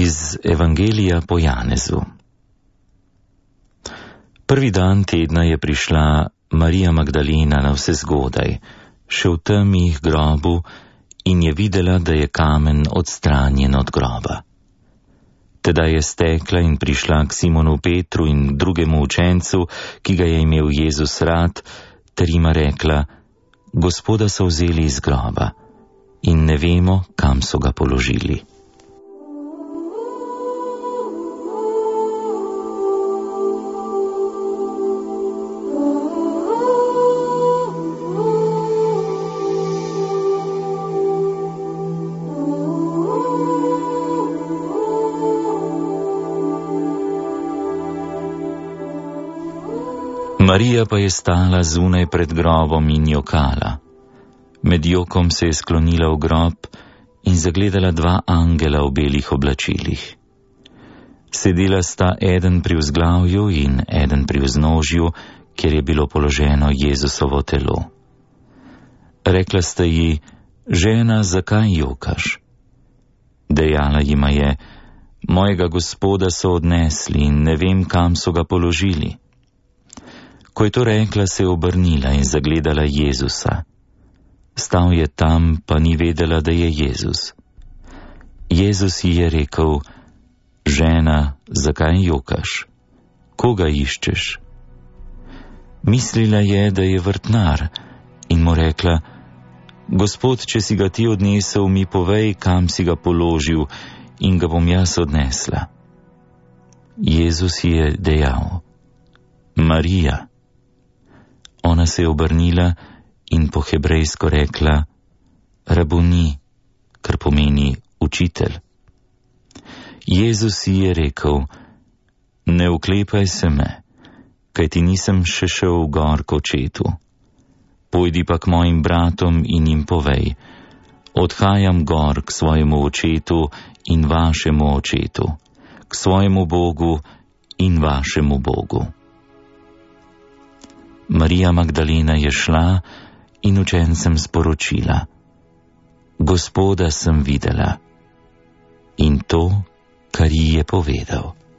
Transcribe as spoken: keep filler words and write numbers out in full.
Iz Evangelija po Janezu. Prvi dan tedna je prišla Marija Magdalena navsezgodaj, še v temi k grobu, in je videla, da je kamen odstranjen od groba. Tedaj je stekla in prišla k Simonu Petru in drugemu učencu, ki ga je imel Jezus rad, ter jima rekla: Gospoda so vzeli iz groba in ne vemo, kam so ga položili. Marija pa je stala zunaj pred grobom in jokala. Med jokom se je sklonila v grob in zagledala dva angela v belih oblačilih. Sedela sta eden pri vzglavju in eden pri vznožju, kjer je bilo položeno Jezusovo telo. Rekla sta ji: Žena, zakaj jokaš? Dejala jima je: Mojega Gospoda so odnesli in ne vem, kam so ga položili. Ko je to rekla, se je obrnila in zagledala Jezusa. Stal je tam, pa ni vedela, da je Jezus. Jezus ji je rekel: Žena, zakaj jokaš? Koga iščeš? Mislila je, da je vrtnar, in mu rekla: Gospod, če si ga ti odnesel, mi povej, kam si ga položil, in ga bom jaz odnesla. Jezus ji je dejal: Marija. Ona se je obrnila in po hebrejsko rekla: Rabuni, kar pomeni učitelj. Jezus ji je rekel: Ne uklepaj se me, kajti nisem še šel gor k očetu. Pojdi pa k mojim bratom in jim povej: Odhajam gor k svojemu očetu in vašemu očetu, k svojemu Bogu in vašemu Bogu. Marija Magdalena je šla in učencem sporočila: Gospoda sem videla, in to, kar ji je povedal.